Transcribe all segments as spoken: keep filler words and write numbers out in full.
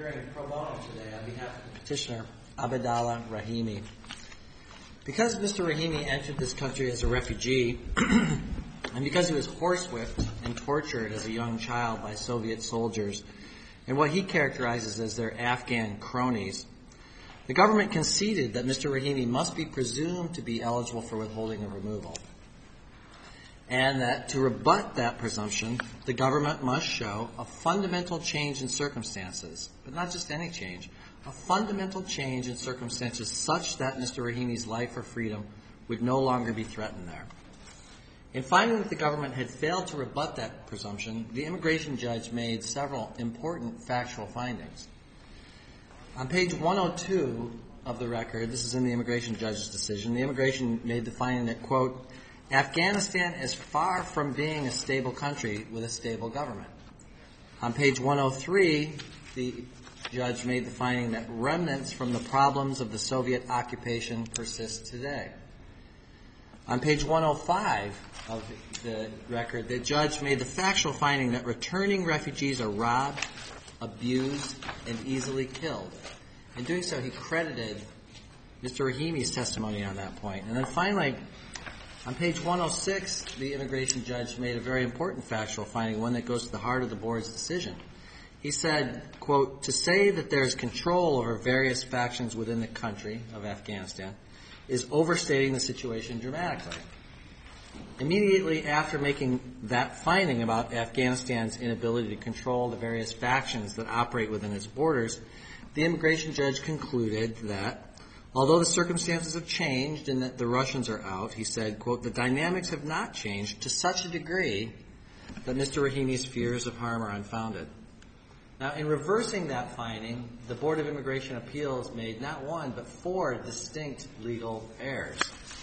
appearing pro bono today on behalf of the petitioner, Abdallah Rahimi. Because Mister Rahimi entered this country as a refugee, and because he was horsewhipped and tortured as a young child by Soviet soldiers and what he characterizes as their Afghan cronies, the government conceded that Mister Rahimi must be presumed to be eligible for withholding of removal, and that to rebut that presumption, the government must show a fundamental change in circumstances, but not just any change, a fundamental change in circumstances such that Mister Rahimi's life or freedom would no longer be threatened there. In finding that the government had failed to rebut that presumption, the immigration judge made several important factual findings. On page one oh two of the record, this is in the immigration judge's decision, the immigration made the finding that, quote, Afghanistan is far from being a stable country with a stable government. On page one oh three, the judge made the finding that remnants from the problems of the Soviet occupation persist today. On page one oh five of the record, the judge made the factual finding that returning refugees are robbed, abused, and easily killed. In doing so, he credited Mister Rahimi's testimony on that point. And then finally, on page one oh six, the immigration judge made a very important factual finding, one that goes to the heart of the board's decision. He said, quote, to say that there is control over various factions within the country of Afghanistan is overstating the situation dramatically. Immediately after making that finding about Afghanistan's inability to control the various factions that operate within its borders, the immigration judge concluded that although the circumstances have changed and that the Russians are out, he said, quote, the dynamics have not changed to such a degree that Mister Rahimi's fears of harm are unfounded. Now, in reversing that finding, the Board of Immigration Appeals made not one, but four distinct legal errors.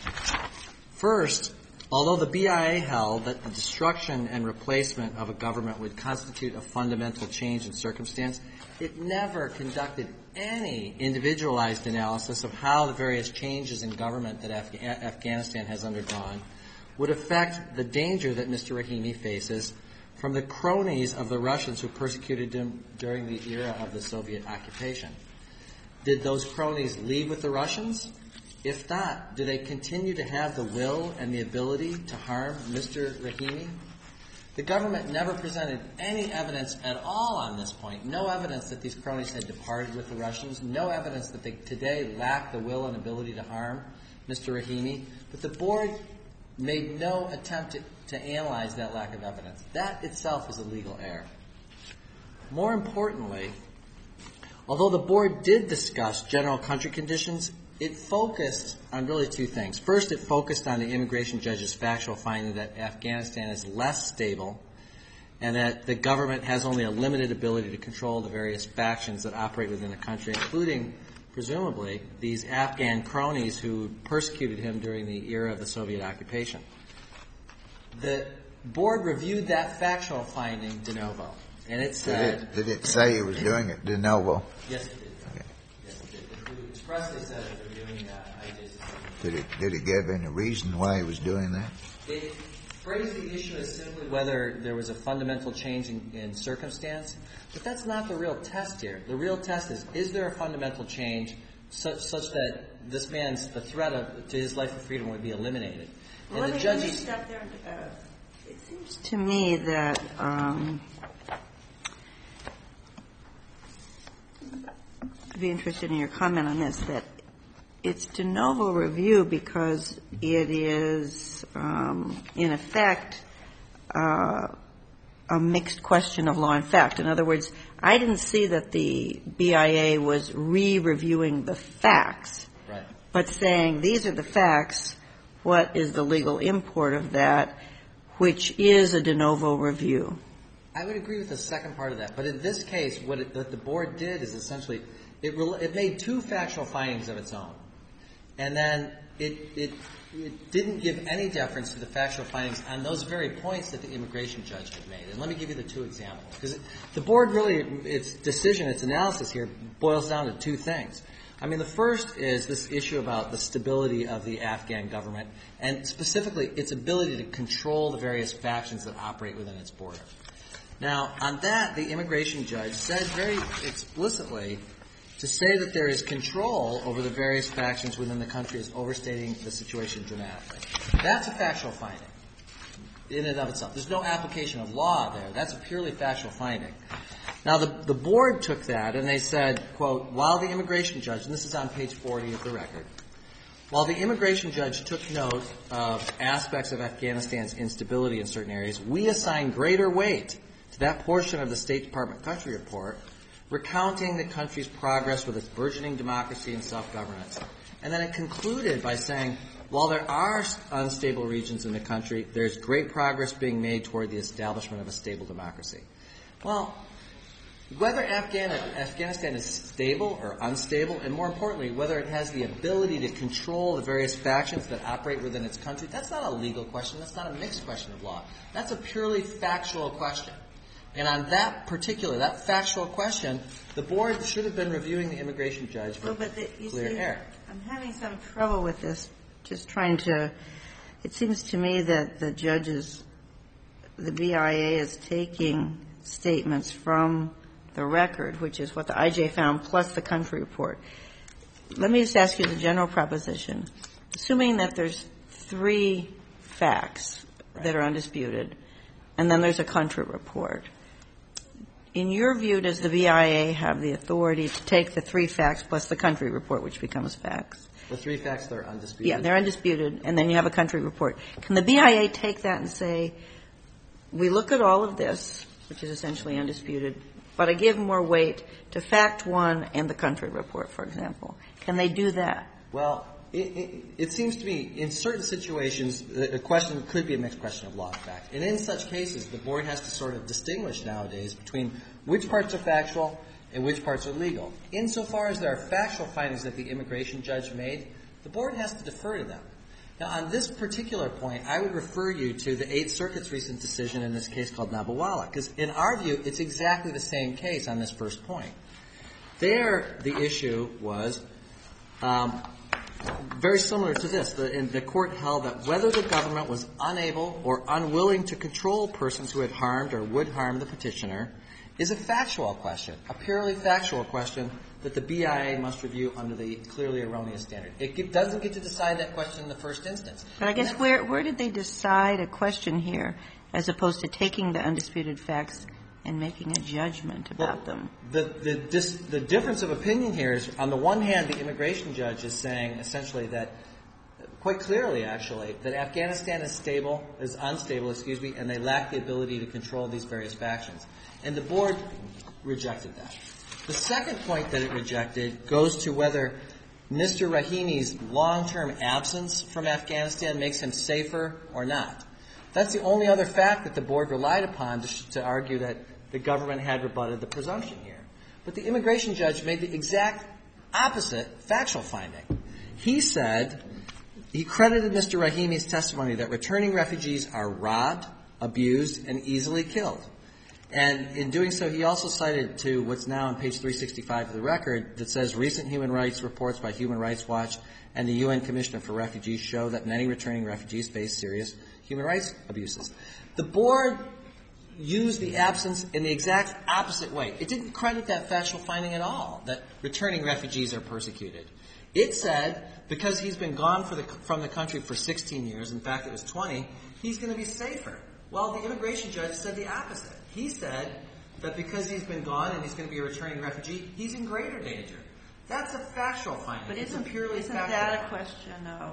First, although the B I A held that the destruction and replacement of a government would constitute a fundamental change in circumstance, it never conducted any individualized analysis of how the various changes in government that Af- Afghanistan has undergone would affect the danger that Mister Rahimi faces from the cronies of the Russians who persecuted him during the era of the Soviet occupation. Did those cronies leave with the Russians? If not, do they continue to have the will and the ability to harm Mister Rahimi? The government never presented any evidence at all on this point. No evidence that these cronies had departed with the Russians. No evidence that they today lack the will and ability to harm Mister Rahimi. But the board made no attempt to, to analyze that lack of evidence. That itself is a legal error. More importantly, although the board did discuss general country conditions, it focused on really two things. First, it focused on the immigration judge's factual finding that Afghanistan is less stable and that the government has only a limited ability to control the various factions that operate within the country, including, presumably, these Afghan cronies who persecuted him during the era of the Soviet occupation. The board reviewed that factual finding de novo, and it said... Did it, did it say it was doing it de novo? Yes, it did. Okay. Yes, it did. It expressly said it. Did it, did it give any reason why he was doing that? It phrased the issue as simply whether there was a fundamental change in, in circumstance, but that's not the real test here. The real test is, is there a fundamental change such, such that this man's, the threat of, to his life of freedom would be eliminated? Well, and let the me, judges... let me stop there. Uh, it seems to me that um, I'd be interested in your comment on this, that it's de novo review because it is, um, in effect, uh, a mixed question of law and fact. In other words, I didn't see that the B I A was re-reviewing the facts, right, but saying these are the facts, what is the legal import of that, which is a de novo review. I would agree with the second part of that, but in this case, what, it, what the board did is essentially, it, it made two factual findings of its own. And then it, it, it didn't give any deference to the factual findings on those very points that the immigration judge had made. And let me give you the two examples. Because the board really, its decision, its analysis here boils down to two things. I mean, the first is this issue about the stability of the Afghan government and specifically its ability to control the various factions that operate within its border. Now, on that, the immigration judge said very explicitly to say that there is control over the various factions within the country is overstating the situation dramatically. That's a factual finding in and of itself. There's no application of law there. That's a purely factual finding. Now, the, the board took that and they said, quote, while the immigration judge, and this is on page forty of the record, while the immigration judge took note of aspects of Afghanistan's instability in certain areas, we assign greater weight to that portion of the State Department country report recounting the country's progress with its burgeoning democracy and self-governance. And then it concluded by saying, while there are unstable regions in the country, there's great progress being made toward the establishment of a stable democracy. Well, whether Afghan- Afghanistan is stable or unstable, and more importantly, whether it has the ability to control the various factions that operate within its country, that's not a legal question. That's not a mixed question of law. That's a purely factual question. And on that particular, that factual question, the board should have been reviewing the immigration judge for well, but the, you clear see, error. I'm having some trouble with this, just trying to, it seems to me that the judges, the B I A is taking statements from the record, which is what the I J found, plus the country report. Let me just ask you the general proposition. Assuming that there's three facts right. that are undisputed, and then there's a country report, in your view, does the B I A have the authority to take the three facts plus the country report, which becomes facts? The three facts that are undisputed? Yeah, they're undisputed, and then you have a country report. Can the B I A take that and say, we look at all of this, which is essentially undisputed, but I give more weight to fact one and the country report, for example? Can they do that? Well, it, it, it seems to me in certain situations the question could be a mixed question of law and fact. And in such cases, the board has to sort of distinguish nowadays between which parts are factual and which parts are legal. Insofar as there are factual findings that the immigration judge made, the board has to defer to them. Now, on this particular point, I would refer you to the Eighth Circuit's recent decision in this case called Nabawala, because in our view, it's exactly the same case on this first point. There, the issue was um, very similar to this. The, and the court held that whether the government was unable or unwilling to control persons who had harmed or would harm the petitioner is a factual question, a purely factual question that the B I A must review under the clearly erroneous standard. It get, doesn't get to decide that question in the first instance. But I guess where, where did they decide a question here as opposed to taking the undisputed facts and making a judgment about well, them? The, the, dis, the difference of opinion here is, on the one hand, the immigration judge is saying essentially that, quite clearly actually, that Afghanistan is stable, is unstable, excuse me, and they lack the ability to control these various factions. And the board rejected that. The second point that it rejected goes to whether Mister Rahimi's long-term absence from Afghanistan makes him safer or not. That's the only other fact that the board relied upon to, to argue that the government had rebutted the presumption here. But the immigration judge made the exact opposite factual finding. He said, he credited Mister Rahimi's testimony that returning refugees are robbed, abused, and easily killed. And in doing so, he also cited to what's now on page three sixty-five of the record that says recent human rights reports by Human Rights Watch and the U N Commissioner for Refugees show that many returning refugees face serious human rights abuses. The board used the absence in the exact opposite way. It didn't credit that factual finding at all, that returning refugees are persecuted. It said because he's been gone for the, from the country for sixteen years, in fact it was twenty, he's going to be safer. Well, the immigration judge said the opposite. He said that because he's been gone and he's going to be a returning refugee, he's in greater danger. That's a factual finding. But isn't, it's a purely isn't factual that a question of,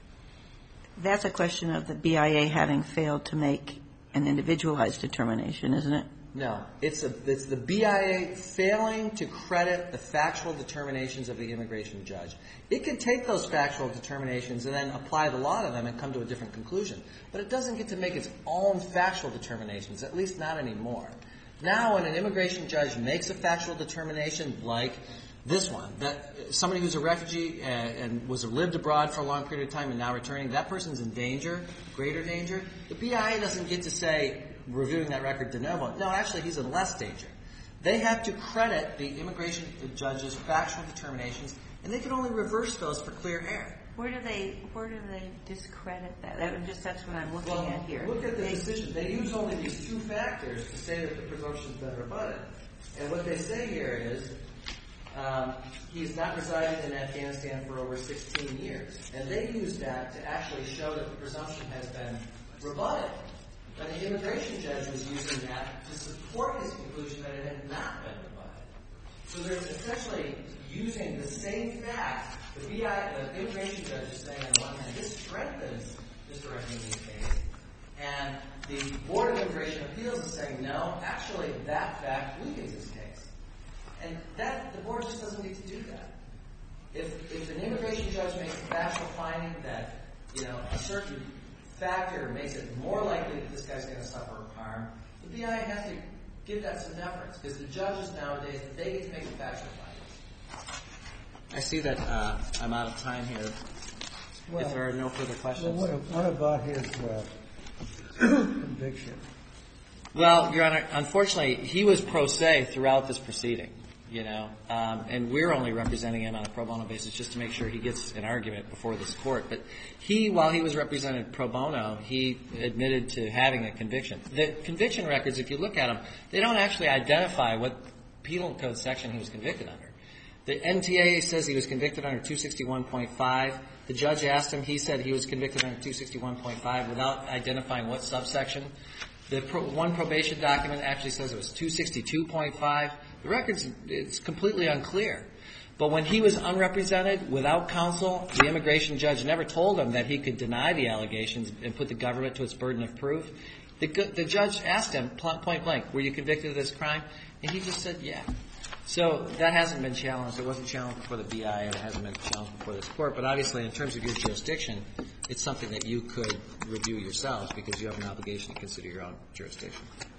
that's a question of the B I A having failed to make an individualized determination, isn't it? No. It's, a, it's the B I A failing to credit the factual determinations of the immigration judge. It can take those factual determinations and then apply the law to them and come to a different conclusion. But it doesn't get to make its own factual determinations, at least not anymore. Now, when an immigration judge makes a factual determination like this one, that somebody who's a refugee and, and was lived abroad for a long period of time and now returning, that person's in danger, greater danger, the B I A doesn't get to say, reviewing that record de novo, no, actually he's in less danger. They have to credit the immigration judge's factual determinations, and they can only reverse those for clear error. Where do they where do they discredit that? That just that's what I'm looking well, at here. Look at the decision. They use only these two factors to say that the presumption's been rebutted. And what they say here is um, he's not resided in Afghanistan for over sixteen years. And they use that to actually show that the presumption has been rebutted. And the immigration judge was using that to support his conclusion that it had not been rebutted. So they're essentially using the same facts. The B I, the immigration judge is saying on one hand, this strengthens Mister Rahimi's case. And the Board of Immigration Appeals is saying, no, actually, that fact weakens his case. And that, the board just doesn't need to do that. If, if an immigration judge makes a factual finding that, you know, a certain factor makes it more likely that this guy's going to suffer harm, the B I has to give that some deference, because the judges nowadays, they get to make the factual findings. I see that uh, I'm out of time here. Well, if there are no further questions. Well, what, what about his uh, conviction? Well, Your Honor, unfortunately, he was pro se throughout this proceeding, you know, um, and we're only representing him on a pro bono basis just to make sure he gets an argument before this court. But he, while he was represented pro bono, he admitted to having a conviction. The conviction records, if you look at them, they don't actually identify what penal code section he was convicted under. The N T A says he was convicted under two sixty-one point five. The judge asked him, he said he was convicted under two sixty-one point five without identifying what subsection. The pro- one probation document actually says it was two sixty-two point five. The record's it's completely unclear. But when he was unrepresented, without counsel, the immigration judge never told him that he could deny the allegations and put the government to its burden of proof. The, the judge asked him, point blank, were you convicted of this crime? And he just said, yeah. So that hasn't been challenged. It wasn't challenged before the B I and it hasn't been challenged before this court. But obviously, in terms of your jurisdiction, it's something that you could review yourselves because you have an obligation to consider your own jurisdiction.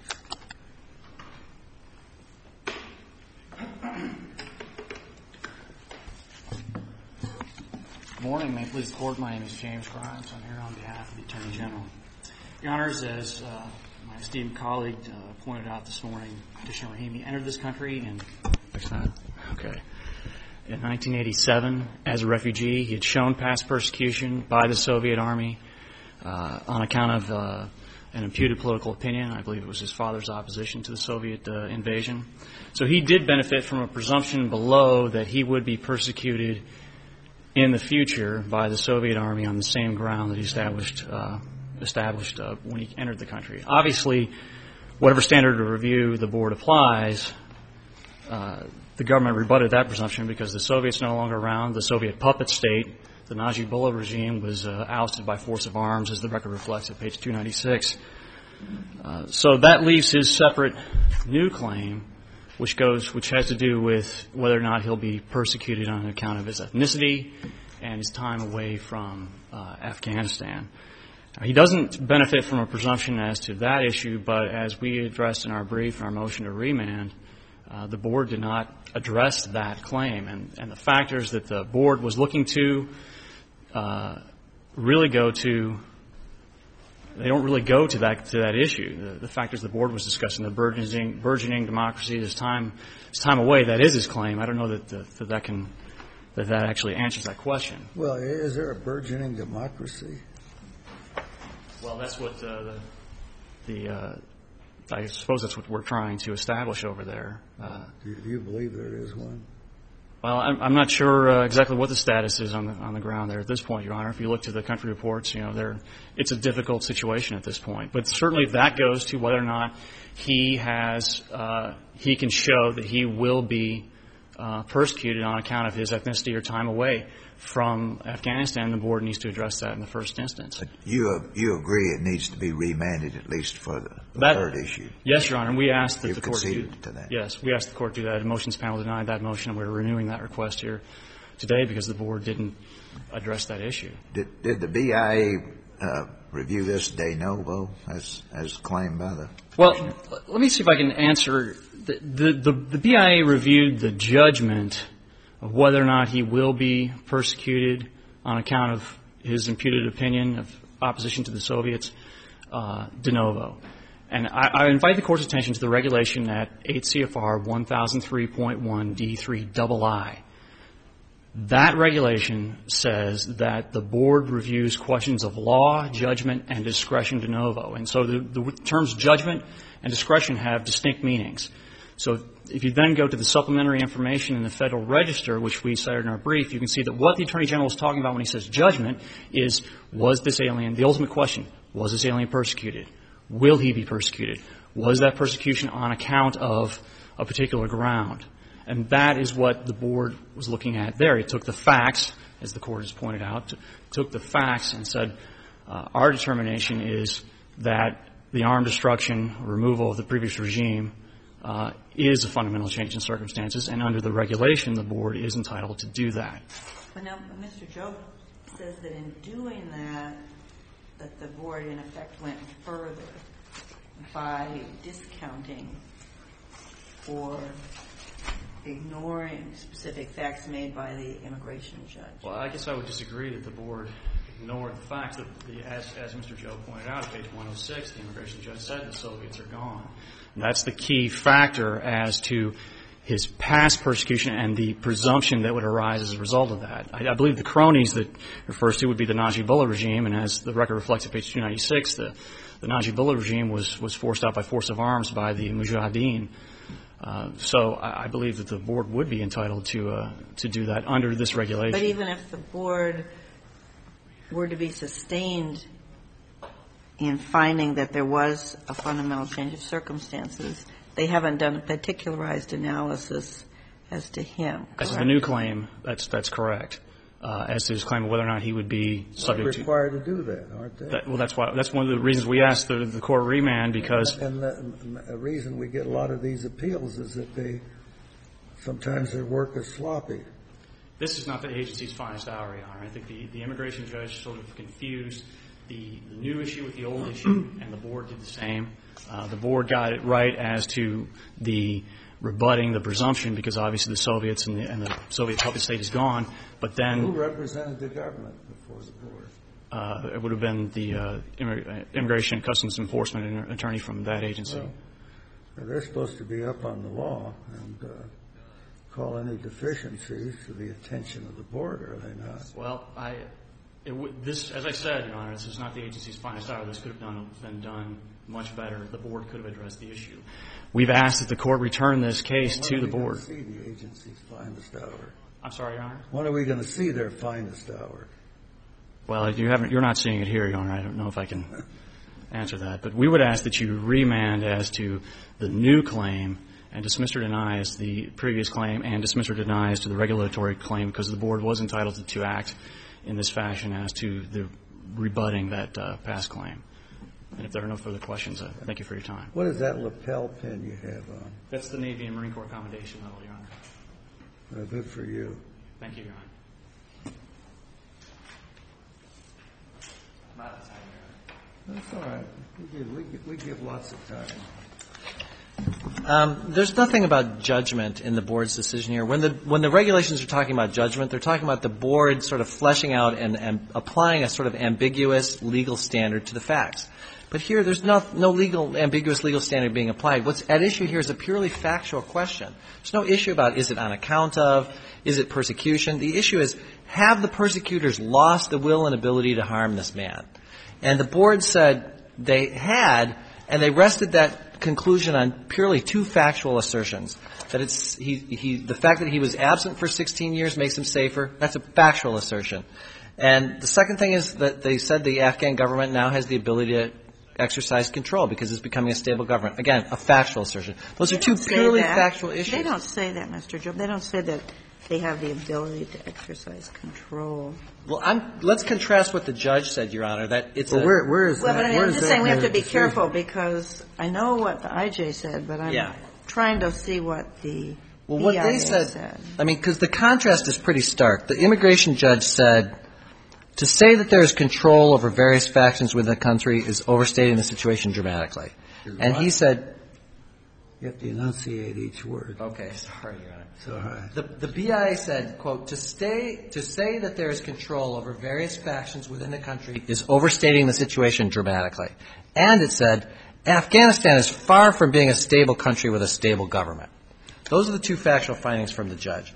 Good morning. May it please the Court. My name is James Grimes. I'm here on behalf of the Attorney General. Your Honors, as uh, my esteemed colleague uh, pointed out this morning, Petitioner Rahimi entered this country in okay. in nineteen eighty-seven as a refugee. He had shown past persecution by the Soviet Army uh, on account of uh, an imputed political opinion. I believe it was his father's opposition to the Soviet uh, invasion. So he did benefit from a presumption below that he would be persecuted in the future by the Soviet Army on the same ground that he established uh, established uh, when he entered the country. Obviously, whatever standard of review the board applies, uh, the government rebutted that presumption because the Soviets no longer around. The Soviet puppet state, the Najibullah regime, was uh, ousted by force of arms, as the record reflects at page two ninety-six. Uh, so that leaves his separate new claim, which goes, which has to do with whether or not he'll be persecuted on account of his ethnicity and his time away from uh, Afghanistan. He doesn't benefit from a presumption as to that issue, but as we addressed in our brief, in our motion to remand, uh, the board did not address that claim. And, and the factors that the board was looking to uh, really go to, they don't really go to that to that issue. The, the factors the board was discussing, the burgeoning, burgeoning democracy, his time, his time away, that is his claim. I don't know that, that, that that can, that that actually answers that question. Well, is there a burgeoning democracy? Well, that's what uh, the, the uh, I suppose that's what we're trying to establish over there. Uh, do, do you believe there is one? Well, I'm, I'm not sure uh, exactly what the status is on the on the ground there at this point, Your Honor. If you look to the country reports, you know, there it's a difficult situation at this point. But certainly that goes to whether or not he has uh, he can show that he will be uh, persecuted on account of his ethnicity or time away from Afghanistan. The board needs to address that in the first instance. But you you agree it needs to be remanded at least for the, the that, third issue? Yes, Your Honor. We asked that You've the court do to that. Yes, we asked the court to do that. The motions panel denied that motion, and we're renewing that request here today because the board didn't address that issue. Did, did the B I A uh, review this de novo as as claimed by the? Well, let me see if I can answer. The the, the, the B I A reviewed the judgment of whether or not he will be persecuted on account of his imputed opinion of opposition to the Soviets, uh, de novo. And I, I invite the Court's attention to the regulation at eight C F R one thousand three point one D three double I. That regulation says that the board reviews questions of law, judgment, and discretion de novo. And so the, the terms judgment and discretion have distinct meanings. So if you then go to the supplementary information in the Federal Register, which we cited in our brief, you can see that what the Attorney General is talking about when he says judgment is, was this alien, the ultimate question, was this alien persecuted? Will he be persecuted? Was that persecution on account of a particular ground? And that is what the board was looking at there. It took the facts, as the Court has pointed out, took the facts and said, uh, our determination is that the armed destruction, removal of the previous regime, uh, is a fundamental change in circumstances, and under the regulation, the board is entitled to do that. But now, Mister Jobe says that in doing that, that the board, in effect, went further by discounting or ignoring specific facts made by the immigration judge. Well, I guess I would disagree that the board ignored the facts. That the, as, as Mister Jobe pointed out, at page one oh six, the immigration judge said the Soviets are gone. And that's the key factor as to his past persecution and the presumption that would arise as a result of that. I, I believe the cronies that refers to would be the Najibullah regime, and as the record reflects at page two ninety-six, the, the Najibullah regime was, was forced out by force of arms by the Mujahideen. Uh, so I, I believe that the board would be entitled to uh, to do that under this regulation. But even if the board were to be sustained in finding that there was a fundamental change of circumstances, they haven't done a particularized analysis as to him. Correct? As to the new claim, that's that's correct. Uh, as to his claim of whether or not he would be subject to. They're required to do that, aren't they? That, well, that's why. That's one of the reasons we asked the, the court remand, because. And the, the reason we get a lot of these appeals is that they sometimes their work is sloppy. This is not the agency's finest hour, Your Honor. I think the, the immigration judge sort of confused the, the new issue with the old issue, and the board did the same. Uh, the board got it right as to the rebutting the presumption, because obviously the Soviets and the, and the Soviet puppet state is gone. But then who represented the government before the board? Uh, it would have been the uh, Immigration and Customs Enforcement attorney from that agency. Well, they're supposed to be up on the law and uh, call any deficiencies to the attention of the board, are they not? Well, I, it w- this, as I said, Your Honor, this is not the agency's finest hour. This could have done, been done much better. The board could have addressed the issue. We've asked that the court return this case well, to the board. When are we going to see the agency's finest hour? I'm sorry, Your Honor? When are we going to see their finest hour? Well, you haven't, you're not seeing it here, Your Honor. I don't know if I can answer that. But we would ask that you remand as to the new claim and dismiss or deny as the previous claim, and dismiss or deny as to the regulatory claim, because the board was entitled to, to act in this fashion as to the rebutting that uh, past claim. And if there are no further questions, uh, thank you for your time. What is that lapel pin you have on? That's the Navy and Marine Corps Accommodation Medal, Your Honor. Uh, good for you. Thank you, Your Honor. I'm out of time, Your Honor. That's all right. We give, we give, we give lots of time. Um, there's nothing about judgment in the board's decision here. When the when the regulations are talking about judgment, they're talking about the board sort of fleshing out and, and applying a sort of ambiguous legal standard to the facts. But here, there's no, no legal, ambiguous legal standard being applied. What's at issue here is a purely factual question. There's no issue about is it on account of, is it persecution. The issue is, have the persecutors lost the will and ability to harm this man? And the board said they had, and they rested that conclusion on purely two factual assertions. That it's, he, he, the fact that he was absent for sixteen years makes him safer. That's a factual assertion. And the second thing is that they said the Afghan government now has the ability to exercise control because it's becoming a stable government. Again, a factual assertion. Those are two purely factual issues. They don't say that, Mister Jobe. They don't say that they have the ability to exercise control. Well, I'm, let's contrast what the judge said, Your Honor, that it's well, a... Where, where is well, that? But where I'm is just that saying we have to be decision? careful because I know what the I J said, but I'm Yeah. trying to see what the Well, what B I A they said, said. I mean, because the contrast is pretty stark. The immigration judge said, to say that there is control over various factions within the country is overstating the situation dramatically. Is And what? he said... You have to enunciate each word. Okay, sorry, Your Honor. It's all right. The, the B I A said, quote, to, stay, to say that there is control over various factions within the country is overstating the situation dramatically. And it said, Afghanistan is far from being a stable country with a stable government. Those are the two factual findings from the judge.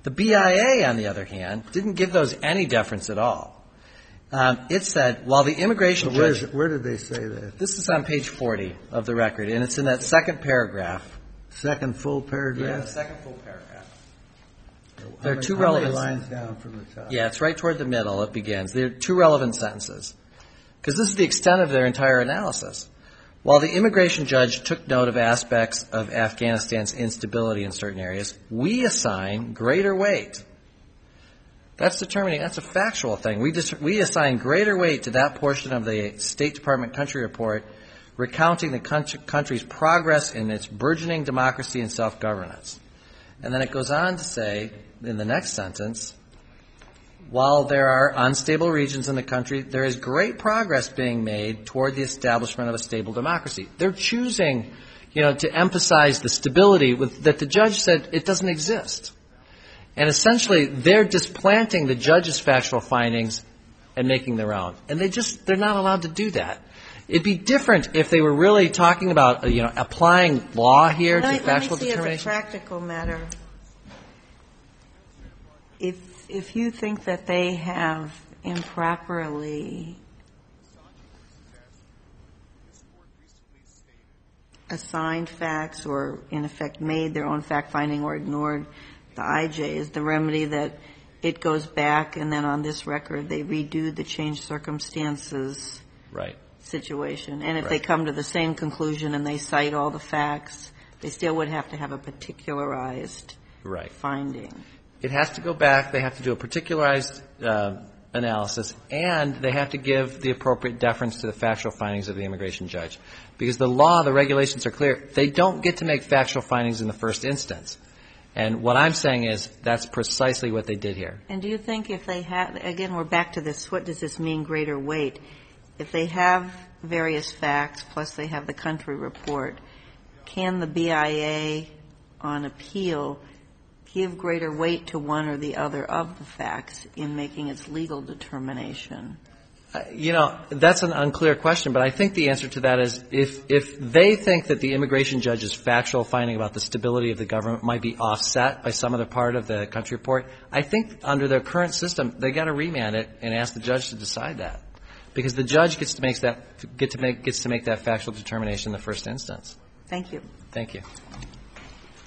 The B I A, on the other hand, didn't give those any deference at all. Um, it said, while the immigration Where, judge... is, where did they say that? This is on page forty of the record, and it's in that second paragraph. Second full Yeah, paragraph? the second full paragraph. How There are many- two how many relevant... lines down from the top? Yeah, it's right toward the middle. It begins. There are two relevant sentences. Because this is the extent of their entire analysis. While the immigration judge took note of aspects of Afghanistan's instability in certain areas, we assign greater weight. That's determining, that's a factual thing. We, dis- we assign greater weight to that portion of the State Department country report recounting the country, country's progress in its burgeoning democracy and self-governance. And then it goes on to say, in the next sentence, while there are unstable regions in the country, there is great progress being made toward the establishment of a stable democracy. They're choosing, you know, to emphasize the stability with, that the judge said it doesn't exist. And essentially, they're displanting the judge's factual findings and making their own. And they just, they're not allowed to do that. It'd be different if they were really talking about, you know, applying law here Let to me, factual let me see determination. As a practical matter, if if you think that they have improperly assigned facts or, in effect, made their own fact-finding or ignored the I J, is the remedy that it goes back and then on this record they redo the changed circumstances Right. situation. And if Right. they come to the same conclusion and they cite all the facts, they still would have to have a particularized Right. finding. It has to go back. They have to do a particularized uh, analysis, and they have to give the appropriate deference to the factual findings of the immigration judge. Because the law, the regulations are clear. They don't get to make factual findings in the first instance. And what I'm saying is that's precisely what they did here. And do you think if they have, again, we're back to this, what does this mean, greater weight? If they have various facts, plus they have the country report, can the B I A on appeal give greater weight to one or the other of the facts in making its legal determination? Uh, you know, that's an unclear question, but I think the answer to that is if if they think that the immigration judge's factual finding about the stability of the government might be offset by some other part of the country report, I think under their current system, they got to remand it and ask the judge to decide that. Because the judge gets to make that get to make gets to make that factual determination in the first instance. Thank you. Thank you.